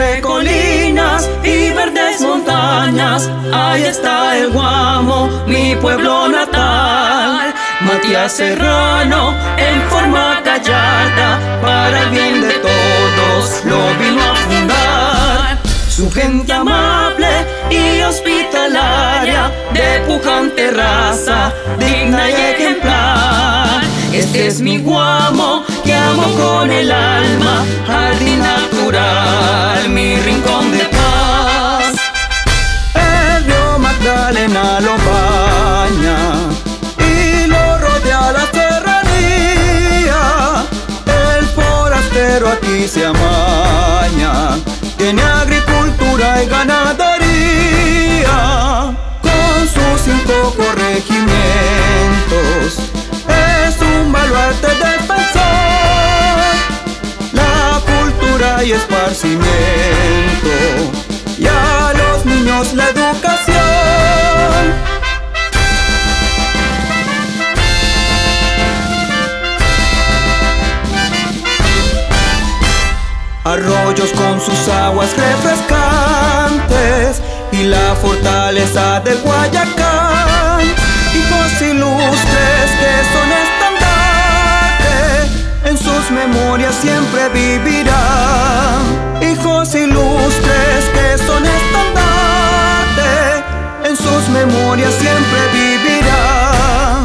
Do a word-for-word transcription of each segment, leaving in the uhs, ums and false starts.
Entre colinas y verdes montañas, ahí está el Guamo, mi pueblo natal. Matías Serrano, en forma gallarda, para el bien de todos lo vino a fundar. Su gente amable y hospitalaria, de pujante raza, digna y ejemplar. Este es mi Guamo, que amo con el alma, jardín natural, mi rincón de paz. El río Magdalena lo baña y lo rodea la serranía. El forastero aquí se amaña, tiene agricultura y ganadería. Con sus cinco corregimientos es un baluarte defensor, la cultura y esparcimiento, y a los niños la educación. Arroyos con sus aguas refrescantes y la fortaleza del Guayacán. Hijos ilustres que son estandarte, en sus memorias siempre vivirán. Hijos ilustres que son estandarte, en sus memorias siempre vivirán.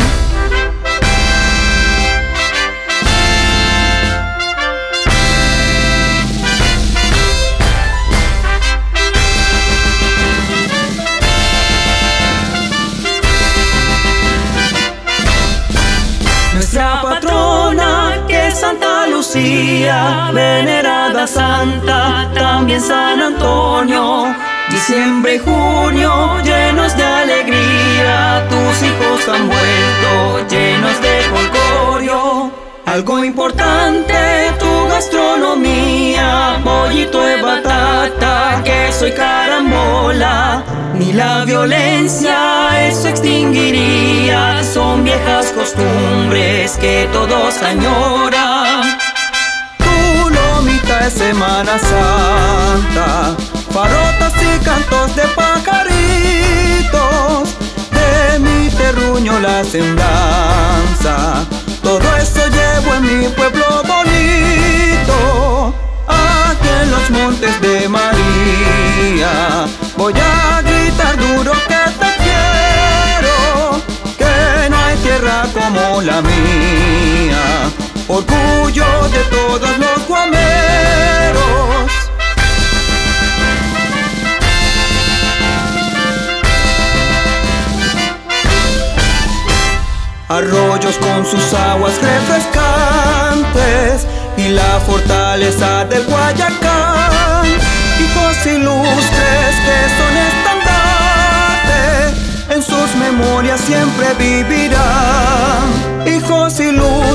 Nuestra patrona, que es Santa Lucía, venerada santa, también San Antonio. Diciembre y junio, llenos de alegría, tus hijos han vuelto llenos de jolgorio. Algo importante, tu gastronomía, pollito de batata, queso y carambola. Ni la violencia eso extinguiría, son viejas costumbres que todos añoran. Tu lomita es Semana Santa, farotas y cantos de pajaritos, de mi terruño la semblanza, todo eso llevo en mi pueblo bonito. Aquí en los montes de María voy a gritar duro que te quiero, que no hay tierra como la mía, orgullo de todos los guameros. Arroyos con sus aguas refrescantes y la fortaleza del Guayacán. Hijos ilustres que son estandarte, en sus memorias siempre vivirán. Hijos ilustres